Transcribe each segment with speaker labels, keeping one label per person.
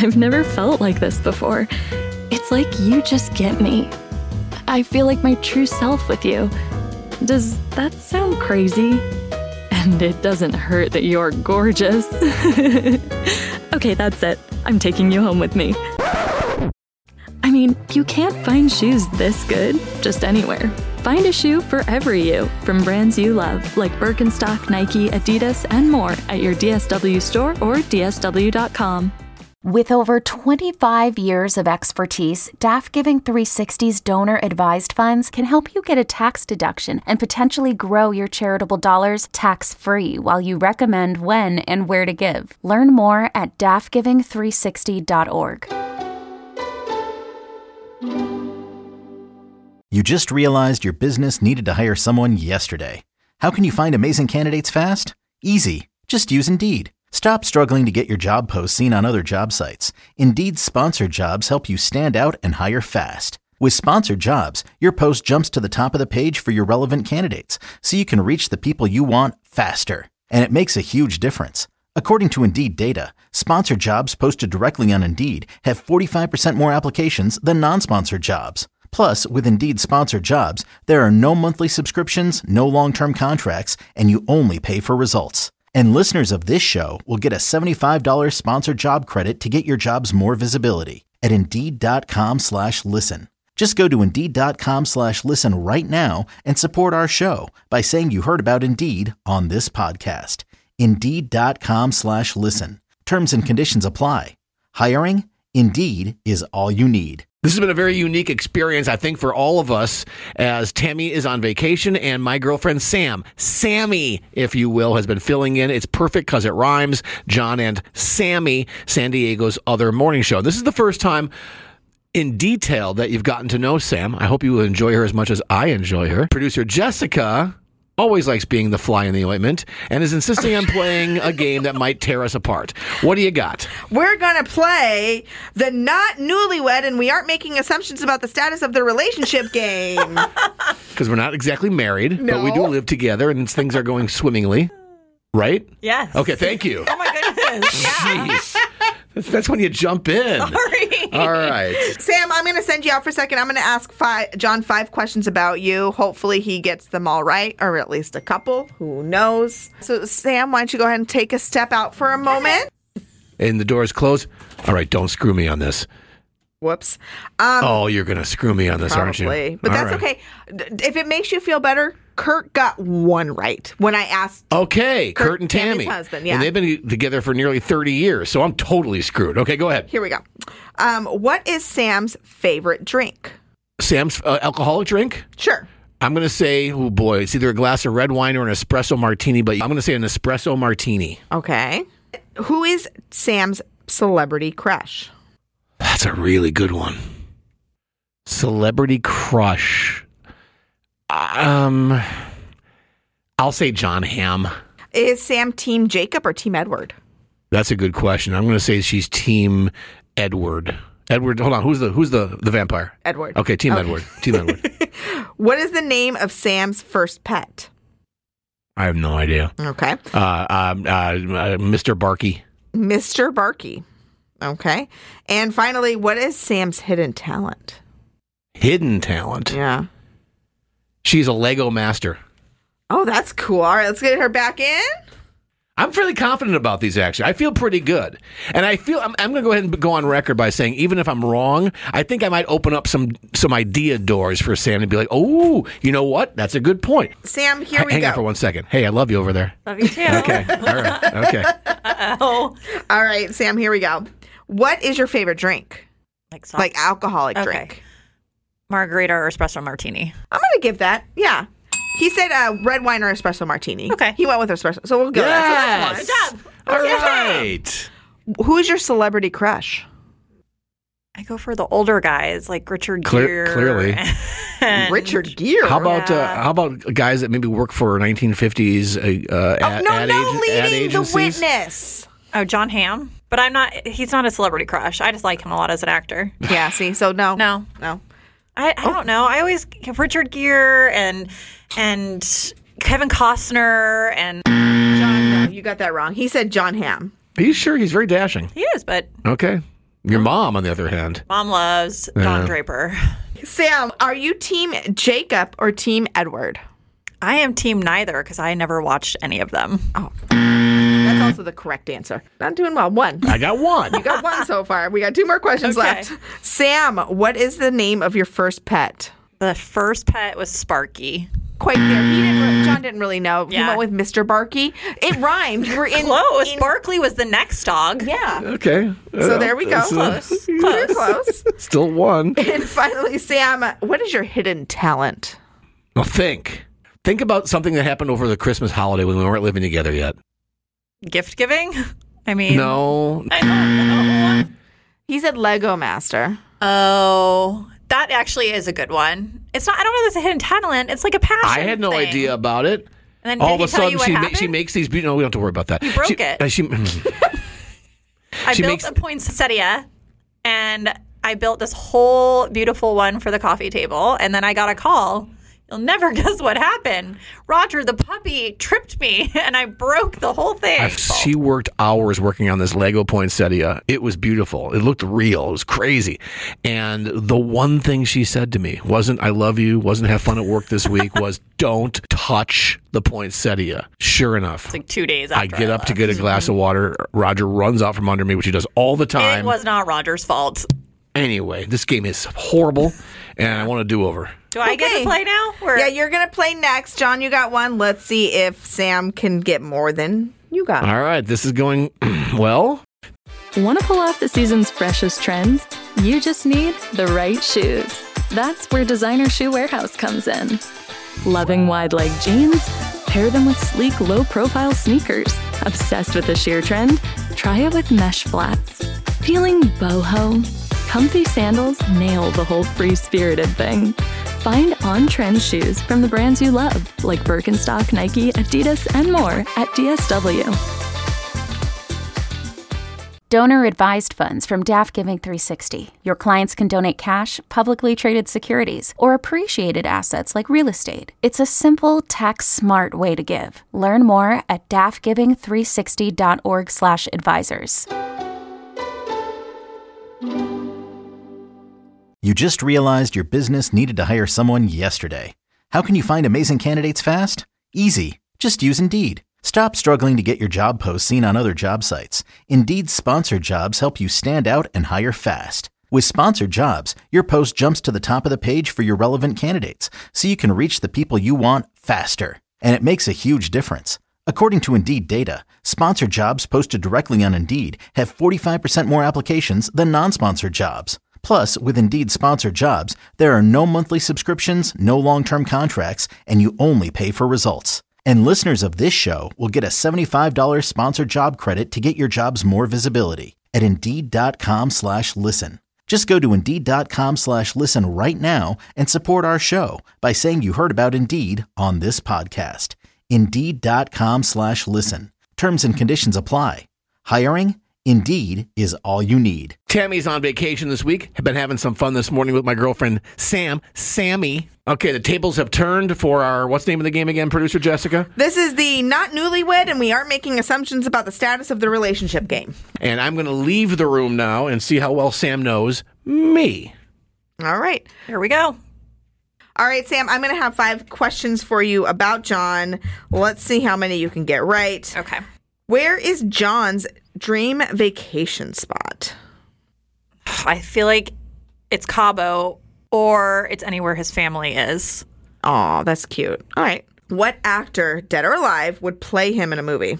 Speaker 1: I've never felt like this before. It's like you just get me. I feel like my true self with you. Does that sound crazy? And it doesn't hurt that you're gorgeous. Okay, that's it. I'm taking you home with me. I mean, you can't find shoes this good just anywhere. Find a shoe for every you from brands you love, like Birkenstock, Nike, Adidas, and more at your DSW store or dsw.com.
Speaker 2: With over 25 years of expertise, DAF Giving 360's donor-advised funds can help you get a tax deduction and potentially grow your charitable dollars tax-free while you recommend when and where to give. Learn more at dafgiving360.org.
Speaker 3: You just realized your business needed to hire someone yesterday. How can you find amazing candidates fast? Easy. Just use Indeed. Stop struggling to get your job posts seen on other job sites. Indeed's sponsored jobs help you stand out and hire fast. With sponsored jobs, your post jumps to the top of the page for your relevant candidates, so you can reach the people you want faster. And it makes a huge difference. According to Indeed data, sponsored jobs posted directly on Indeed have 45% more applications than non-sponsored jobs. Plus, with Indeed sponsored jobs, there are no monthly subscriptions, no long-term contracts, and you only pay for results. And listeners of this show will get a $75 sponsored job credit to get your jobs more visibility at Indeed.com/listen. Just go to Indeed.com/listen right now and support our show by saying you heard about Indeed on this podcast. Indeed.com/listen. Terms and conditions apply. Hiring? Indeed is all you need.
Speaker 4: This has been a very unique experience, I think, for all of us, as Tammy is on vacation and my girlfriend Sammy, if you will, has been filling in. It's perfect because it rhymes. John and Sammy, San Diego's other morning show. This is the first time in detail that you've gotten to know Sam. I hope you will enjoy her as much as I enjoy her. Producer Jessica always likes being the fly in the ointment and is insisting on playing a game that might tear us apart. What do you got?
Speaker 5: We're going to play the not newlywed and we aren't making assumptions about the status of the relationship game.
Speaker 4: Because we're not exactly married, but we do live together and things are going swimmingly. Right?
Speaker 6: Yes.
Speaker 4: Okay, thank you.
Speaker 6: Oh, my goodness. Yeah.
Speaker 4: Jeez. That's when you jump in.
Speaker 6: Sorry.
Speaker 4: All right.
Speaker 5: Sam, I'm going to send you out for a second. I'm going to ask John 5 questions about you. Hopefully he gets them all right, or at least a couple. Who knows? So, Sam, why don't you go ahead and take a step out for a moment?
Speaker 4: And the door's closed. All right, don't screw me on this.
Speaker 5: Whoops.
Speaker 4: You're going to screw me on this, aren't you?
Speaker 5: Probably. But that's okay. If it makes you feel better, Kurt got one right when I asked.
Speaker 4: Okay, Kurt and Tammy.
Speaker 5: Tammy's husband, yeah.
Speaker 4: And they've been together for nearly 30 years, so I'm totally screwed. Okay, go ahead.
Speaker 5: Here we go. What is Sam's favorite drink?
Speaker 4: Sam's alcoholic drink?
Speaker 5: Sure.
Speaker 4: I'm going to say, oh boy, it's either a glass of red wine or an espresso martini, but I'm going to say an espresso martini.
Speaker 5: Okay. Who is Sam's celebrity crush?
Speaker 4: That's a really good one. Celebrity crush. I'll say John Hamm.
Speaker 5: Is Sam Team Jacob or Team Edward?
Speaker 4: That's a good question. I'm going to say she's Team Edward. Edward, hold on. Who's the vampire?
Speaker 5: Edward.
Speaker 4: Okay, Team Edward. Team Edward.
Speaker 5: What is the name of Sam's first pet?
Speaker 4: I have no idea.
Speaker 5: Okay.
Speaker 4: Mr. Barkey.
Speaker 5: Mr. Barkey. Okay. And finally, what is Sam's hidden talent?
Speaker 4: Hidden talent?
Speaker 5: Yeah.
Speaker 4: She's a Lego master.
Speaker 5: Oh, that's cool. All right, let's get her back in.
Speaker 4: I'm fairly confident about these, actually. I feel pretty good. And I feel I'm going to go ahead and go on record by saying, even if I'm wrong, I think I might open up some idea doors for Sam and be like, oh, you know what? That's a good point.
Speaker 5: Sam, here we go.
Speaker 4: Hang on for 1 second. Hey, I love you over there.
Speaker 6: Love you too.
Speaker 4: Okay. All right. Okay.
Speaker 6: Uh-oh.
Speaker 5: All right, Sam, here we go. What is your favorite drink? Like alcoholic drink.
Speaker 6: Margarita or espresso martini.
Speaker 5: I'm going to give that. Yeah. He said red wine or espresso martini.
Speaker 6: Okay.
Speaker 5: He went with espresso. So we'll go.
Speaker 4: Yes.
Speaker 5: Good job.
Speaker 4: All right.
Speaker 5: Who is your celebrity crush?
Speaker 6: I go for the older guys like Richard Gere.
Speaker 4: Clearly.
Speaker 5: Richard Gere.
Speaker 4: How about guys that maybe work for 1950s ad
Speaker 5: leading
Speaker 4: agencies?
Speaker 5: the witness.
Speaker 6: Oh, John Hamm. But he's not a celebrity crush. I just like him a lot as an actor.
Speaker 5: Yeah, see, so no.
Speaker 6: No. I don't know. I always Richard Gere and Kevin Costner and
Speaker 5: John. No, you got that wrong. He said John Hamm.
Speaker 4: Are you sure? He's very dashing.
Speaker 6: He is, but
Speaker 4: okay. Your mom, on the other hand.
Speaker 6: Mom loves Don Draper.
Speaker 5: Sam, are you team Jacob or team Edward?
Speaker 6: I am team neither because I never watched any of them.
Speaker 5: Oh, that's also the correct answer. Not doing well. One.
Speaker 4: I got one.
Speaker 5: You got one so far. We got 2 more questions left. Sam, what is the name of your first pet?
Speaker 6: The first pet was Sparky.
Speaker 5: Quite there. John didn't really know. He went with Mr. Barky. It rhymed. You were in
Speaker 6: close. Barkley was the next dog.
Speaker 5: Yeah.
Speaker 4: Okay.
Speaker 5: So there we go.
Speaker 6: Close.
Speaker 5: You're close.
Speaker 4: Still one.
Speaker 5: And finally, Sam, what is your hidden talent?
Speaker 4: Well, think about something that happened over the Christmas holiday when we weren't living together yet.
Speaker 6: Gift giving? I mean,
Speaker 4: No.
Speaker 6: I don't know.
Speaker 5: He said Lego Master.
Speaker 6: Oh, that actually is a good one. It's not. I don't know if it's a hidden talent. It's like a passion.
Speaker 4: I had no
Speaker 6: thing.
Speaker 4: idea about it.
Speaker 6: And then
Speaker 4: All
Speaker 6: did
Speaker 4: of a
Speaker 6: he tell
Speaker 4: sudden,
Speaker 6: you what
Speaker 4: she
Speaker 6: happened?
Speaker 4: makes these. No, we don't have to worry about that.
Speaker 6: You broke it. I
Speaker 4: She
Speaker 6: built
Speaker 4: makes-
Speaker 6: a poinsettia, and I built this whole beautiful one for the coffee table, and then I got a call. You'll never guess what happened. Roger, the puppy, tripped me, and I broke the whole thing.
Speaker 4: She worked hours working on this Lego poinsettia. It was beautiful. It looked real. It was crazy. And the one thing she said to me wasn't, I love you, wasn't have fun at work this week, was don't touch the poinsettia. Sure enough.
Speaker 6: It's like 2 days
Speaker 4: I
Speaker 6: after
Speaker 4: get up to get a glass of water. Roger runs out from under me, which he does all the time.
Speaker 6: It was not Roger's fault.
Speaker 4: Anyway, this game is horrible, and I want a do-over.
Speaker 6: Do I get to play now?
Speaker 5: Yeah, you're going to play next. John, you got one. Let's see if Sam can get more than you got.
Speaker 4: All right, this is going well.
Speaker 1: Want to pull off the season's freshest trends? You just need the right shoes. That's where Designer Shoe Warehouse comes in. Loving wide leg jeans? Pair them with sleek, low-profile sneakers. Obsessed with the sheer trend? Try it with mesh flats. Feeling boho? Comfy sandals nail the whole free-spirited thing. Find on-trend shoes from the brands you love, like Birkenstock, Nike, Adidas, and more at DSW.
Speaker 2: Donor-advised funds from DAF Giving 360. Your clients can donate cash, publicly traded securities, or appreciated assets like real estate. It's a simple, tax-smart way to give. Learn more at dafgiving360.org/advisors.
Speaker 3: You just realized your business needed to hire someone yesterday. How can you find amazing candidates fast? Easy. Just use Indeed. Stop struggling to get your job posts seen on other job sites. Indeed's sponsored jobs help you stand out and hire fast. With sponsored jobs, your post jumps to the top of the page for your relevant candidates, so you can reach the people you want faster. And it makes a huge difference. According to Indeed data, sponsored jobs posted directly on Indeed have 45% more applications than non-sponsored jobs. Plus, with Indeed sponsored jobs, there are no monthly subscriptions, no long-term contracts, and you only pay for results. And listeners of this show will get a $75 sponsored job credit to get your jobs more visibility at Indeed.com/listen. Just go to Indeed.com/listen right now and support our show by saying you heard about Indeed on this podcast. Indeed.com/listen. Terms and conditions apply. Hiring? Indeed is all you need.
Speaker 4: Tammy's on vacation this week. Have been having some fun this morning with my girlfriend, Sammy. Okay, the tables have turned for our, what's the name of the game again, producer Jessica?
Speaker 5: This is the not newlywed, and we aren't making assumptions about the status of the relationship game.
Speaker 4: And I'm going to leave the room now and see how well Sam knows me.
Speaker 5: All right.
Speaker 6: Here we go.
Speaker 5: All right, Sam, I'm going to have 5 questions for you about John. Let's see how many you can get right.
Speaker 6: Okay.
Speaker 5: Where is John's dream vacation spot?
Speaker 6: I feel like it's Cabo or it's anywhere his family is.
Speaker 5: Aw, that's cute. All right. What actor, dead or alive, would play him in a movie?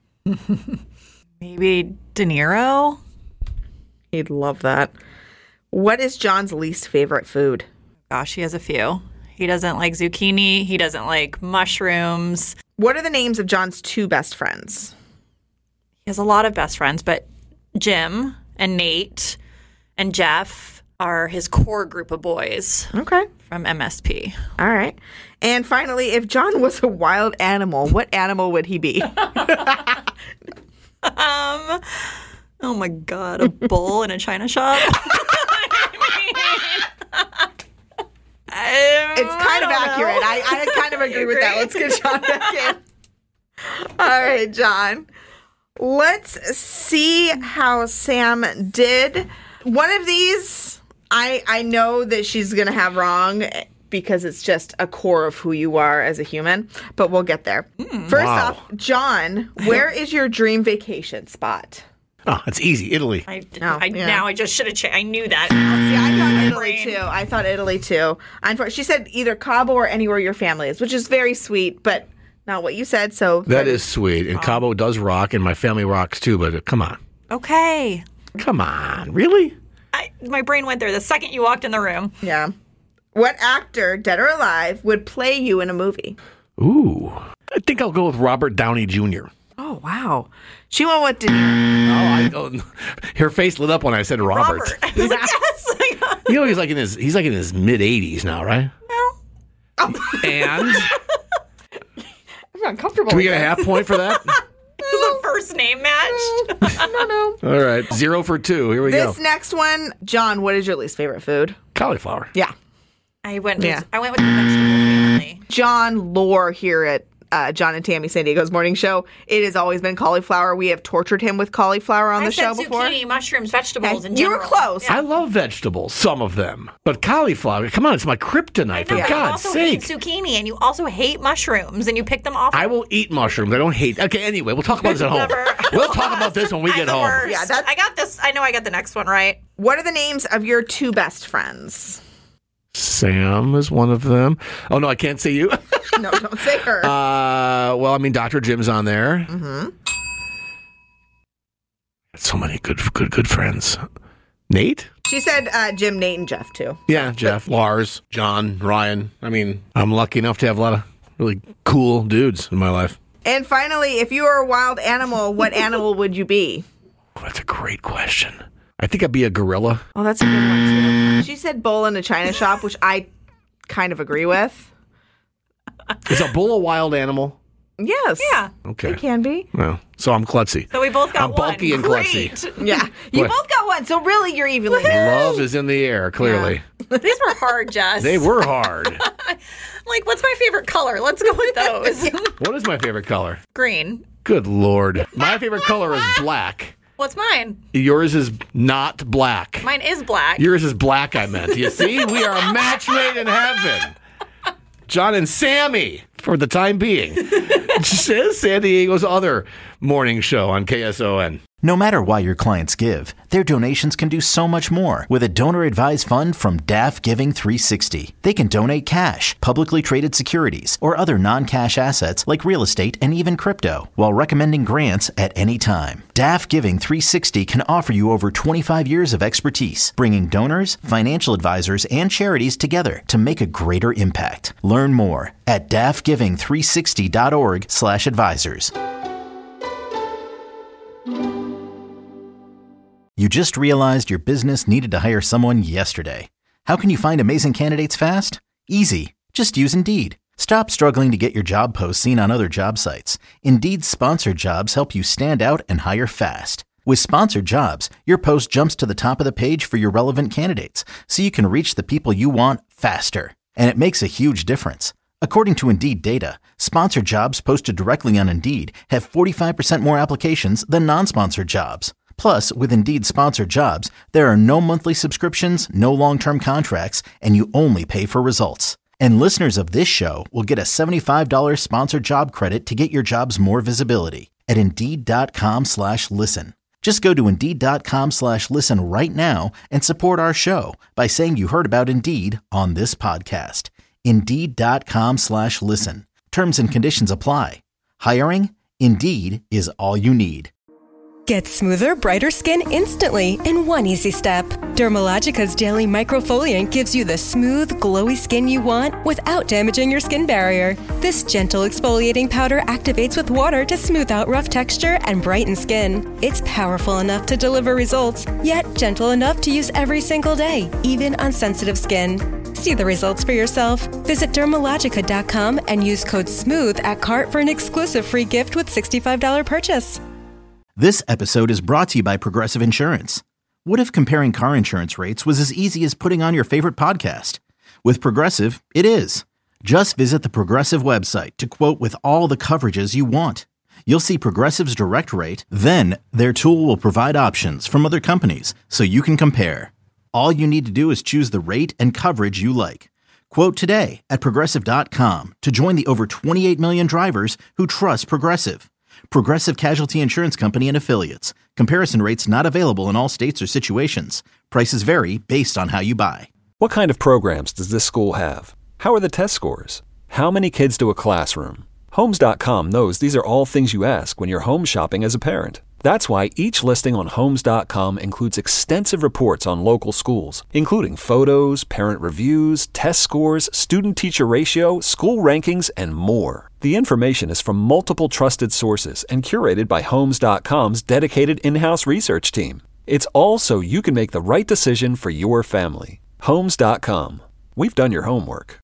Speaker 6: Maybe De Niro?
Speaker 5: He'd love that. What is John's least favorite food?
Speaker 6: Gosh, he has a few. He doesn't like zucchini. He doesn't like mushrooms.
Speaker 5: What are the names of John's 2 best friends?
Speaker 6: He has a lot of best friends, but Jim and Nate and Jeff are his core group of boys
Speaker 5: Okay.
Speaker 6: from MSP.
Speaker 5: All right. And finally, if John was a wild animal, what animal would he be?
Speaker 6: Oh my God, a bull in a china shop?
Speaker 5: It's kind of accurate. I kind of agree with that. Let's get John back in. All right, John. Let's see how Sam did. One of these, I know that she's going to have wrong because it's just a core of who you are as a human, but we'll get there. First off, John, where is your dream vacation spot?
Speaker 4: Oh, it's easy. Italy.
Speaker 6: Now I just should have checked. I knew that.
Speaker 5: See, I thought Italy
Speaker 6: brain.
Speaker 5: too. I thought Italy too. She said either Cabo or anywhere your family is, which is very sweet, but not what you said. So
Speaker 4: That is sweet. And Cabo does rock, and my family rocks too, but come on.
Speaker 6: Okay.
Speaker 4: Come on. Really?
Speaker 6: My brain went there the second you walked in the room.
Speaker 5: Yeah. What actor, dead or alive, would play you in a movie?
Speaker 4: Ooh. I think I'll go with Robert Downey Jr.
Speaker 5: Oh, wow. She went with De Niro.
Speaker 4: Her face lit up when I said Robert.
Speaker 6: I was like, yes.
Speaker 4: You know, he's like in his mid 80s now, right?
Speaker 6: No.
Speaker 4: And
Speaker 5: I'm uncomfortable.
Speaker 4: can we get a half point for that?
Speaker 6: This is a first name match.
Speaker 5: No.
Speaker 4: All right, 0 for 2. Here we go.
Speaker 5: This next one, John, what is your least favorite food?
Speaker 4: Cauliflower.
Speaker 5: Yeah.
Speaker 6: I went with the vegetable family.
Speaker 5: John lore here at John and Tammy San Diego's morning show. It has always been cauliflower. We have tortured him with cauliflower on the show before.
Speaker 6: Zucchini, mushrooms, vegetables, in
Speaker 5: You were
Speaker 6: general.
Speaker 5: close.
Speaker 4: I love vegetables, some of them, but cauliflower. Come on, it's my kryptonite. For
Speaker 6: You
Speaker 4: God's
Speaker 6: also
Speaker 4: sake.
Speaker 6: hate zucchini, and you also hate mushrooms, and you pick them off.
Speaker 4: I will eat mushrooms. I don't hate. Okay, anyway, we'll talk about this at home.
Speaker 6: Never.
Speaker 4: We'll talk about this when we
Speaker 6: I'm
Speaker 4: get
Speaker 6: the
Speaker 4: home.
Speaker 6: worst.
Speaker 5: Yeah, that's-
Speaker 6: I got this. I know I got the next one right.
Speaker 5: What are the names of your two best friends?
Speaker 4: Sam is one of them. Oh no, I can't say you.
Speaker 5: No, don't say her.
Speaker 4: Well, I mean, Dr. Jim's on there. Mm-hmm. So many good friends. Nate?
Speaker 5: She said Jim, Nate, and Jeff, too.
Speaker 4: Yeah, Jeff, Lars, John, Ryan. I mean, I'm lucky enough to have a lot of really cool dudes in my life.
Speaker 5: And finally, if you were a wild animal, what animal would you be?
Speaker 4: Oh, that's a great question. I think I'd be a gorilla.
Speaker 5: Oh, that's a good one, too. She said bull in a china shop, which I kind of agree with.
Speaker 4: Is a bull a wild animal?
Speaker 5: Yes.
Speaker 6: Yeah.
Speaker 4: Okay.
Speaker 5: It can be.
Speaker 4: Well, so I'm klutzy.
Speaker 6: So we both got
Speaker 4: I'm
Speaker 6: one.
Speaker 4: bulky and
Speaker 6: Great.
Speaker 4: klutzy.
Speaker 5: Yeah. You
Speaker 4: What?
Speaker 5: both got one, so really you're evenly matched.
Speaker 4: Love is in the air, clearly.
Speaker 6: These were hard, Jess.
Speaker 4: They were hard.
Speaker 6: Like, what's my favorite color? Let's go with those.
Speaker 4: What is my favorite color?
Speaker 6: Green.
Speaker 4: Good Lord. My favorite color is black.
Speaker 6: What's mine?
Speaker 4: Yours is not black.
Speaker 6: Mine is black.
Speaker 4: Yours is black, I meant. You see? We are a match made in heaven. John and Sammy, for the time being. This is San Diego's other morning show on KSON.
Speaker 3: No matter why your clients give, their donations can do so much more with a donor-advised fund from DAF Giving 360. They can donate cash, publicly traded securities, or other non-cash assets like real estate and even crypto, while recommending grants at any time. DAF Giving 360 can offer you over 25 years of expertise, bringing donors, financial advisors, and charities together to make a greater impact. Learn more at dafgiving360.org/advisors. You just realized your business needed to hire someone yesterday. How can you find amazing candidates fast? Easy. Just use Indeed. Stop struggling to get your job posts seen on other job sites. Indeed's sponsored jobs help you stand out and hire fast. With sponsored jobs, your post jumps to the top of the page for your relevant candidates, so you can reach the people you want faster. And it makes a huge difference. According to Indeed data, sponsored jobs posted directly on Indeed have 45% more applications than non-sponsored jobs. Plus, with Indeed sponsored jobs, there are no monthly subscriptions, no long-term contracts, and you only pay for results. And listeners of this show will get a $75 sponsored job credit to get your jobs more visibility at Indeed.com/listen. Just go to Indeed.com/listen right now and support our show by saying you heard about Indeed on this podcast. Indeed.com/listen. Terms and conditions apply. Hiring? Indeed is all you need.
Speaker 7: Get smoother, brighter skin instantly in one easy step. Dermalogica's Daily Microfoliant gives you the smooth, glowy skin you want without damaging your skin barrier. This gentle exfoliating powder activates with water to smooth out rough texture and brighten skin. It's powerful enough to deliver results, yet gentle enough to use every single day, even on sensitive skin. See the results for yourself. Visit Dermalogica.com and use code SMOOTH at cart for an exclusive free gift with $65 purchase.
Speaker 3: This episode is brought to you by Progressive Insurance. What if comparing car insurance rates was as easy as putting on your favorite podcast? With Progressive, it is. Just visit the Progressive website to quote with all the coverages you want. You'll see Progressive's direct rate, then their tool will provide options from other companies so you can compare. All you need to do is choose the rate and coverage you like. Quote today at Progressive.com to join the over 28 million drivers who trust Progressive. Progressive Casualty Insurance Company and Affiliates. Comparison rates not available in all states or situations. Prices vary based on how you buy.
Speaker 8: What kind of programs does this school have? How are the test scores? How many kids do a classroom? Homes.com knows these are all things you ask when you're home shopping as a parent. That's why each listing on Homes.com includes extensive reports on local schools, including photos, parent reviews, test scores, student-teacher ratio, school rankings, and more. The information is from multiple trusted sources and curated by Homes.com's dedicated in-house research team. It's all so you can make the right decision for your family. Homes.com. We've done your homework.